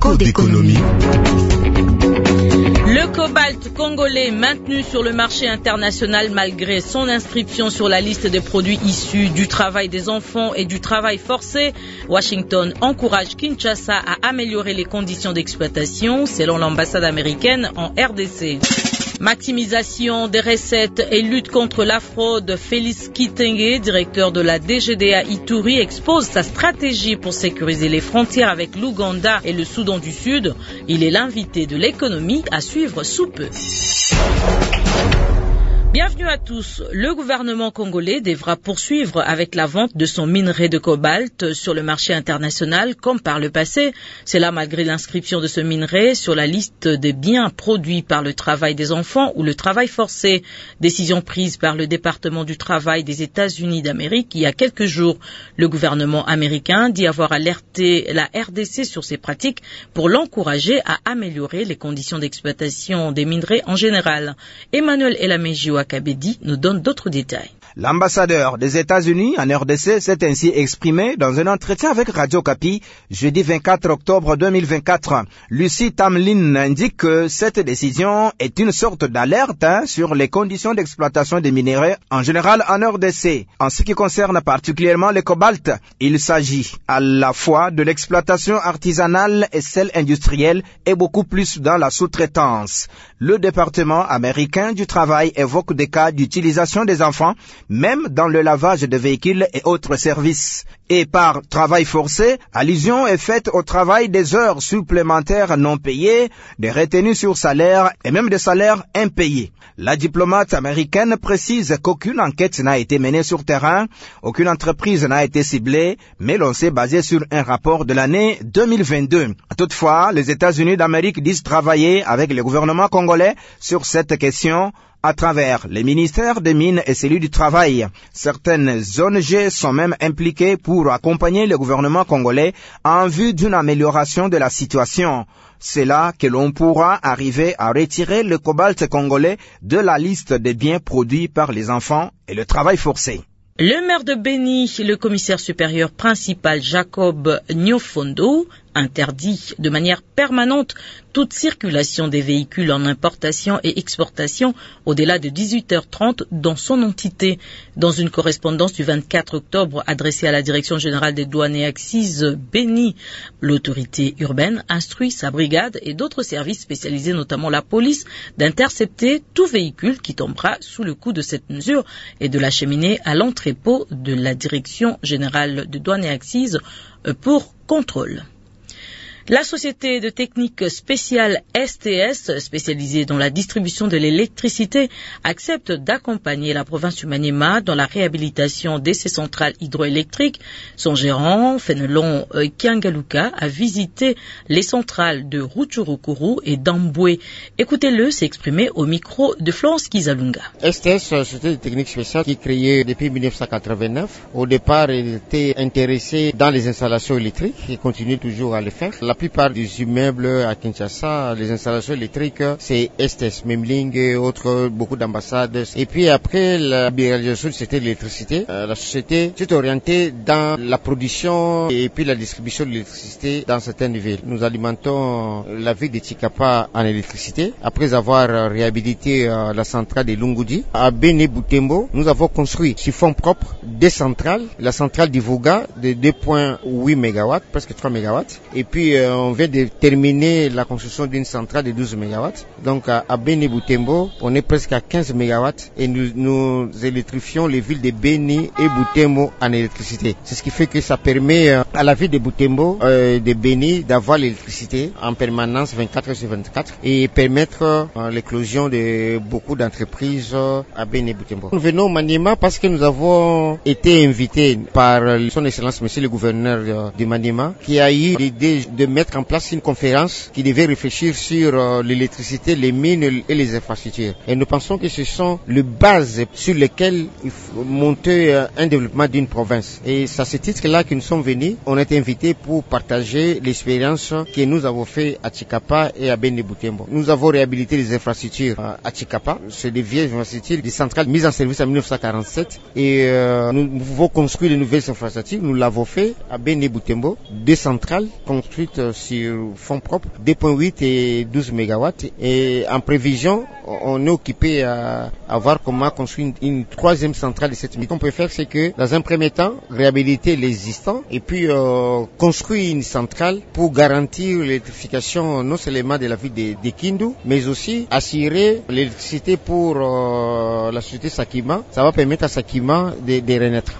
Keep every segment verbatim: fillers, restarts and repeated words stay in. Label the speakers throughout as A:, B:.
A: écho d'économie.
B: Le cobalt congolais maintenu sur le marché international malgré son inscription sur la liste des produits issus du travail des enfants et du travail forcé. Washington encourage Kinshasa à améliorer les conditions d'exploitation, selon l'ambassade américaine en R D C. Maximisation des recettes et lutte contre la fraude. Félix Kitenge, directeur de la D G D A Ituri, expose sa stratégie pour sécuriser les frontières avec l'Ouganda et le Soudan du Sud. Il est l'invité de l'économie à suivre sous peu. Bienvenue à tous. Le gouvernement congolais devra poursuivre avec la vente de son minerai de cobalt sur le marché international comme par le passé. C'est là malgré l'inscription de ce minerai sur la liste des biens produits par le travail des enfants ou le travail forcé. Décision prise par le département du travail des États-Unis d'Amérique il y a quelques jours. Le gouvernement américain dit avoir alerté la R D C sur ces pratiques pour l'encourager à améliorer les conditions d'exploitation des minerais en général. Emmanuel Elamejio Kabedi nous donne d'autres détails.
C: L'ambassadeur des États-Unis en R D C s'est ainsi exprimé dans un entretien avec Radio Kapi jeudi vingt-quatre octobre deux mille vingt-quatre. Lucie Tamlin indique que cette décision est une sorte d'alerte hein, sur les conditions d'exploitation des minerais en général en R D C. En ce qui concerne particulièrement le cobalt, il s'agit à la fois de l'exploitation artisanale et celle industrielle et beaucoup plus dans la sous-traitance. Le département américain du travail évoque des cas d'utilisation des enfants même dans le lavage de véhicules et autres services. Et par travail forcé, allusion est faite au travail des heures supplémentaires non payées, des retenues sur salaire et même des salaires impayés. La diplomate américaine précise qu'aucune enquête n'a été menée sur terrain, aucune entreprise n'a été ciblée, mais l'on s'est basé sur un rapport de l'année deux mille vingt-deux. Toutefois, les États-Unis d'Amérique disent travailler avec le gouvernement congolais sur cette question, à travers les ministères des Mines et celui du Travail. Certaines O N G sont même impliquées pour accompagner le gouvernement congolais en vue d'une amélioration de la situation. C'est là que l'on pourra arriver à retirer le cobalt congolais de la liste des biens produits par les enfants et le travail forcé.
B: Le maire de Beni, le commissaire supérieur principal Jacob Nyofondo, interdit de manière permanente toute circulation des véhicules en importation et exportation au-delà de dix-huit heures trente dans son entité. Dans une correspondance du vingt-quatre octobre adressée à la Direction générale des douanes et accises Beni, l'autorité urbaine instruit sa brigade et d'autres services spécialisés, notamment la police, d'intercepter tout véhicule qui tombera sous le coup de cette mesure et de l'acheminer à l'entrepôt de la Direction générale de douanes et accises pour contrôle. La société de technique spéciale S T S, spécialisée dans la distribution de l'électricité, accepte d'accompagner la province du Maniema dans la réhabilitation de ses centrales hydroélectriques. Son gérant, Fenelon Kiangaluka, a visité les centrales de Rutshurukuru et d'Amboué. Écoutez-le s'exprimer au micro de Florence Kizalunga.
D: S T S, société de technique spéciale qui est créée depuis mille neuf cent quatre-vingt-neuf. Au départ, elle était intéressée dans les installations électriques et continue toujours à le faire. La La plupart des immeubles à Kinshasa, les installations électriques, c'est S T S, Memling et autres, beaucoup d'ambassades. Et puis après la libéralisation de cette électricité, la société s'est orientée dans la production et puis la distribution de l'électricité dans certaines villes. Nous alimentons la ville de Tshikapa en électricité. Après avoir réhabilité la centrale de Lungudi, à Beni Butembo, nous avons construit sur fonds propres des centrales. La centrale d'Ivoga de deux virgule huit mégawatts, presque trois mégawatts. Et puis on vient de terminer la construction d'une centrale de douze mégawatts. Donc à Beni Butembo, on est presque à quinze mégawatts et nous, nous électrifions les villes de Beni et Butembo en électricité. C'est ce qui fait que ça permet à la ville de Butembo, euh, de Beni, d'avoir l'électricité en permanence vingt-quatre heures sur vingt-quatre et permettre euh, l'éclosion de beaucoup d'entreprises à Beni et Butembo. Nous venons au Maniema parce que nous avons été invités par son Excellence Monsieur le gouverneur euh, du Maniema qui a eu l'idée de mettre en place une conférence qui devait réfléchir sur euh, l'électricité, les mines et les infrastructures. Et nous pensons que ce sont les bases sur lesquelles il faut monter euh, un développement d'une province. Et c'est à ce titre-là que nous sommes venus. On a été invités pour partager l'expérience que nous avons fait à Tshikapa et à Beni Butembo. Nous avons réhabilité les infrastructures euh, à Tshikapa. C'est des vieilles infrastructures, des centrales mises en service en mille neuf cent quarante-sept. Et euh, nous pouvons construire de nouvelles infrastructures. Nous l'avons fait à Beni Butembo. Des centrales construites mégawatts sur fonds propres, deux virgule huit et douze mégawatts. Et en prévision, on est occupé à, à voir comment construire une, une troisième centrale de sept mégawatts. Ce qu'on peut faire, c'est que dans un premier temps, réhabiliter l'existant et puis euh, construire une centrale pour garantir l'électrification non seulement de la ville de, de Kindu, mais aussi assurer l'électricité pour euh, la société Sakima. Ça va permettre à Sakima de, de renaître.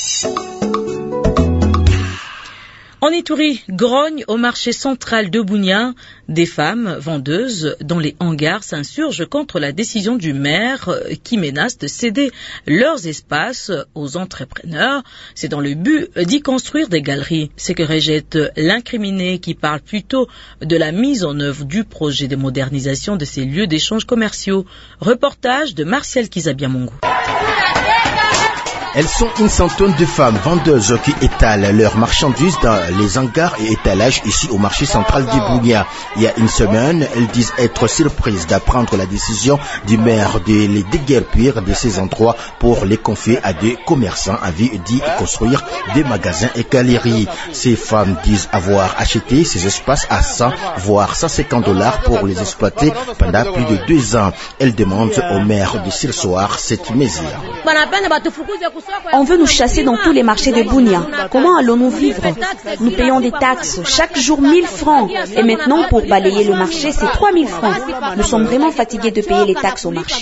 B: En Ituri, grogne au marché central de Bunia, des femmes vendeuses dans les hangars s'insurgent contre la décision du maire qui menace de céder leurs espaces aux entrepreneurs. C'est dans le but d'y construire des galeries. C'est que rejette l'incriminé qui parle plutôt de la mise en œuvre du projet de modernisation de ces lieux d'échanges commerciaux. Reportage de Martial Kizabiamongo.
C: Elles sont une centaine de femmes vendeuses qui étalent leurs marchandises dans les hangars et étalages ici au marché central de Bunia. Il y a une semaine, elles disent être surprises d'apprendre la décision du maire de les déguerpir de ces endroits pour les confier à des commerçants en vue d'y construire des magasins et galeries. Ces femmes disent avoir acheté ces espaces à cent voire cent cinquante dollars pour les exploiter pendant plus de deux ans. Elles demandent au maire de surseoir cette mesure.
A: On veut nous chasser dans tous les marchés de Bunia. Comment allons-nous vivre? Nous payons des taxes chaque jour mille francs. Et maintenant, pour balayer le marché, c'est trois mille francs. Nous sommes vraiment fatigués de payer les taxes au marché.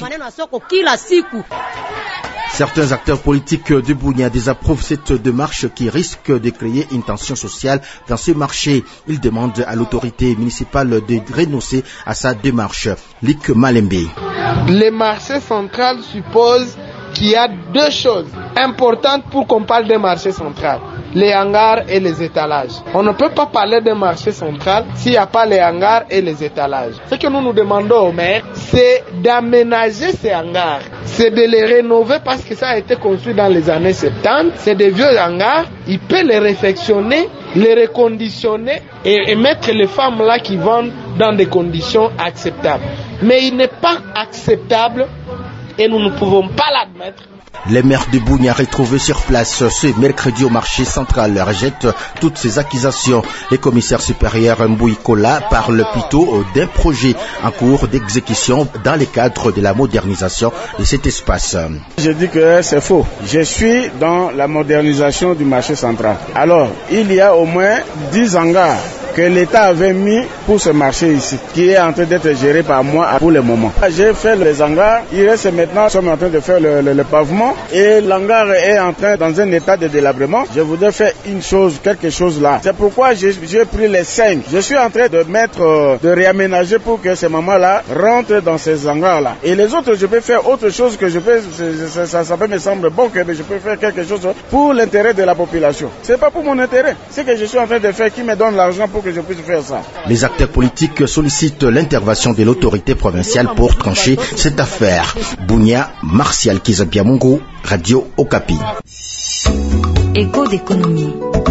C: Certains acteurs politiques de Bunia désapprouvent cette démarche qui risque de créer une tension sociale dans ce marché. Ils demandent à l'autorité municipale de renoncer à sa démarche. Lik Malembe.
E: Les marchés centraux supposent qu'il y a deux choses importantes pour qu'on parle des marchés centraux. Les hangars et les étalages. On ne peut pas parler d'un marché central s'il n'y a pas les hangars et les étalages. Ce que nous nous demandons au maire, c'est d'aménager ces hangars. C'est de les rénover parce que ça a été construit dans les années soixante-dix. C'est des vieux hangars. Il peut les réfectionner, les reconditionner et, et mettre les femmes là qui vendent dans des conditions acceptables. Mais il n'est pas acceptable et nous ne pouvons pas l'admettre.
C: Les maires de Bunia retrouvés sur place ce mercredi au marché central rejettent toutes ces accusations. Les commissaires supérieurs Mbouy Kola parlent plutôt d'un projet en cours d'exécution dans le cadre de la modernisation de cet espace.
F: Je dis que c'est faux. Je suis dans la modernisation du marché central. Alors, il y a au moins dix hangars que l'État avait mis pour ce marché ici, qui est en train d'être géré par moi pour le moment. J'ai fait les hangars, il reste maintenant, nous sommes en train de faire le, le, le pavement et l'hangar est en train dans un état de délabrement. Je voudrais faire une chose, quelque chose là. C'est pourquoi j'ai pris les cinq. Je suis en train de mettre, de réaménager pour que ces mamans-là rentrent dans ces hangars-là. Et les autres, je peux faire autre chose que je peux, ça, ça, ça peut me sembler bon que je peux faire quelque chose pour l'intérêt de la population. C'est pas pour mon intérêt. C'est que je suis en train de faire qui me donne l'argent pour que je puisse faire ça.
C: Les acteurs politiques sollicitent l'intervention de l'autorité provinciale pour trancher cette affaire. Bunia, Martial Kizabiamongo, Radio Okapi.
A: Écho d'économie.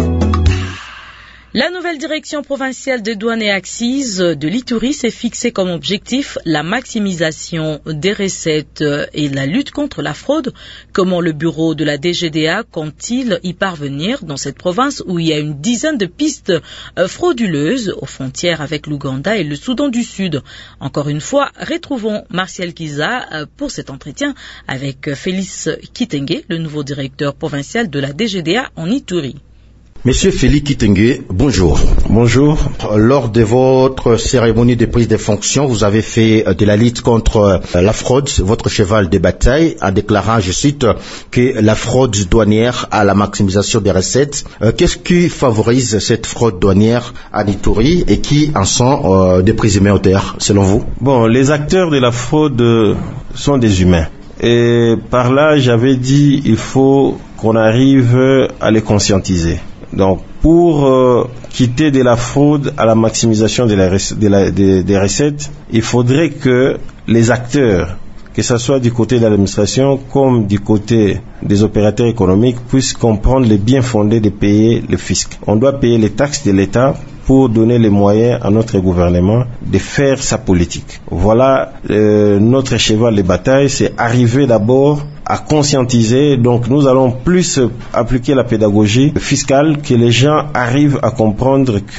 B: La nouvelle direction provinciale des douanes et axes de l'Ituri s'est fixée comme objectif la maximisation des recettes et la lutte contre la fraude. Comment le bureau de la D G D A compte-t-il y parvenir dans cette province où il y a une dizaine de pistes frauduleuses aux frontières avec l'Ouganda et le Soudan du Sud? Encore une fois, retrouvons Martial Kiza pour cet entretien avec Félix Kitenge, le nouveau directeur provincial de la D G D A en Ituri.
C: Monsieur Félix Kitenge, bonjour.
G: Bonjour.
C: Lors de votre cérémonie de prise de fonction, vous avez fait de la lutte contre la fraude, votre cheval de bataille, en déclarant, je cite, que la fraude douanière a la maximisation des recettes. Qu'est-ce qui favorise cette fraude douanière à Ituri et qui en sont euh, des présumés auteurs, selon vous?
G: Bon, les acteurs de la fraude sont des humains. Et par là, j'avais dit, il faut qu'on arrive à les conscientiser. Donc, pour euh, quitter de la fraude à la maximisation de la, de la, de, des recettes, il faudrait que les acteurs, que ce soit du côté de l'administration comme du côté des opérateurs économiques, puissent comprendre le bien fondé de payer le fisc. On doit payer les taxes de l'État pour donner les moyens à notre gouvernement de faire sa politique. Voilà euh, notre cheval de bataille, c'est arriver d'abord à conscientiser. Donc nous allons plus appliquer la pédagogie fiscale, que les gens arrivent à comprendre que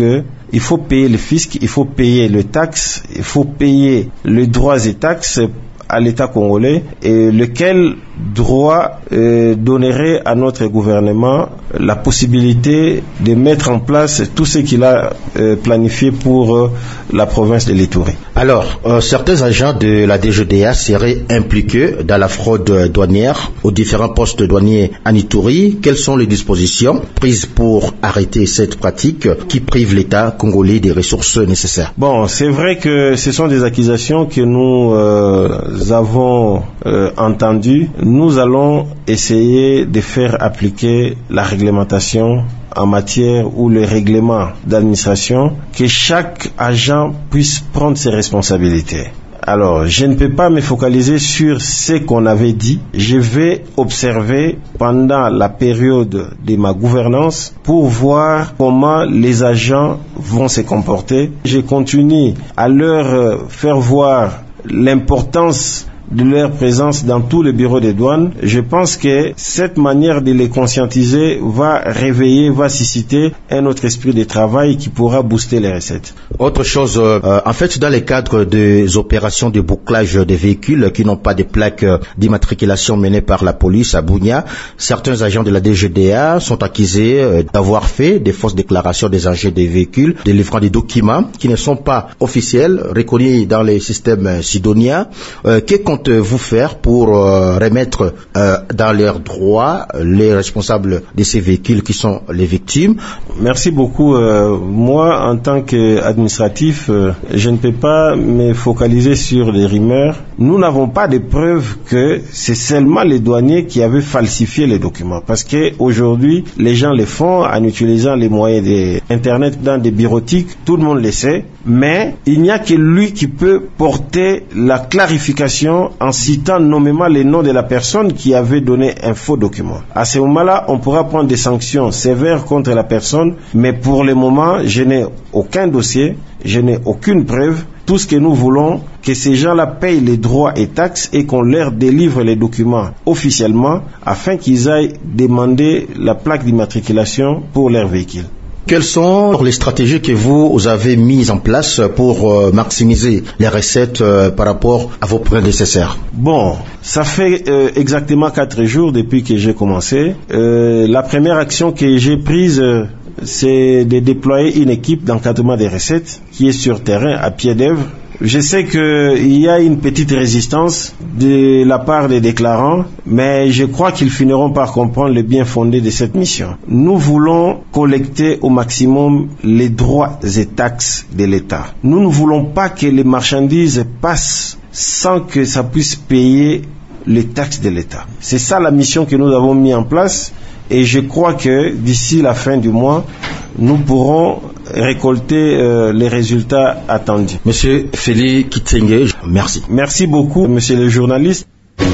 G: il faut payer le fisc, il faut payer le taxe, il faut payer les droits et taxes à l'État congolais, et lequel droit euh, donnerait à notre gouvernement la possibilité de mettre en place tout ce qu'il a euh, planifié pour euh, la province de l'Ituri.
H: Alors, euh, certains agents de la D G D A seraient impliqués dans la fraude douanière aux différents postes douaniers en Ituri. Quelles sont les dispositions prises pour arrêter cette pratique qui prive l'État congolais des ressources nécessaires?
G: Bon, c'est vrai que ce sont des accusations que nous euh, avons euh, entendues. Nous allons essayer de faire appliquer la réglementation en matière ou le règlement d'administration, que chaque agent puisse prendre ses responsabilités. Alors, je ne peux pas me focaliser sur ce qu'on avait dit. Je vais observer pendant la période de ma gouvernance pour voir comment les agents vont se comporter. Je continue à leur faire voir l'importance de leur présence dans tous les bureaux des douanes. Je pense que cette manière de les conscientiser va réveiller, va susciter un autre esprit de travail qui pourra booster les recettes.
H: Autre chose, euh, en fait, dans le cadre des opérations de bouclage des véhicules qui n'ont pas de plaques d'immatriculation menées par la police à Bunia, certains agents de la D G D A sont accusés euh, d'avoir fait des fausses déclarations des agents des véhicules, délivrant des documents qui ne sont pas officiels, reconnus dans les systèmes Sidonia. Euh, que comptez-vous faire pour euh, remettre euh, dans leurs droits les responsables de ces véhicules qui sont les victimes?
G: Merci beaucoup. Euh, moi, en tant qu'administratif, euh, je ne peux pas me focaliser sur les rumeurs. Nous n'avons pas de preuves que c'est seulement les douaniers qui avaient falsifié les documents. Parce qu'aujourd'hui, les gens le font en utilisant les moyens d'Internet dans des bureautiques. Tout le monde le sait. Mais il n'y a que lui qui peut porter la clarification en citant nommément les noms de la personne qui avait donné un faux document. À ce moment-là, on pourra prendre des sanctions sévères contre la personne, mais pour le moment, je n'ai aucun dossier, je n'ai aucune preuve. Tout ce que nous voulons, que ces gens-là payent les droits et taxes et qu'on leur délivre les documents officiellement afin qu'ils aillent demander la plaque d'immatriculation pour leur véhicule.
H: Quelles sont les stratégies que vous avez mises en place pour euh, maximiser les recettes euh, par rapport à vos prédécesseurs?
G: Bon, ça fait euh, exactement quatre jours depuis que j'ai commencé. Euh, la première action que j'ai prise, euh, c'est de déployer une équipe d'encadrement des recettes qui est sur terrain à pied d'œuvre. Je sais qu'il y a une petite résistance de la part des déclarants, mais je crois qu'ils finiront par comprendre le bien fondé de cette mission. Nous voulons collecter au maximum les droits et taxes de l'État. Nous ne voulons pas que les marchandises passent sans que ça puisse payer les taxes de l'État. C'est ça la mission que nous avons mis en place, et je crois que d'ici la fin du mois, nous pourrons récolter euh, les résultats attendus.
H: Monsieur Félix Kitenge, merci.
G: Merci beaucoup, monsieur le journaliste.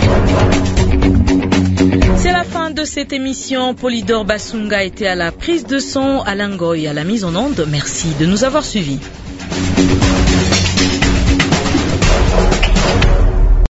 B: C'est la fin de cette émission. Polydor Basunga était à la prise de son, Alain Goy à la mise en onde. Merci de nous avoir suivis.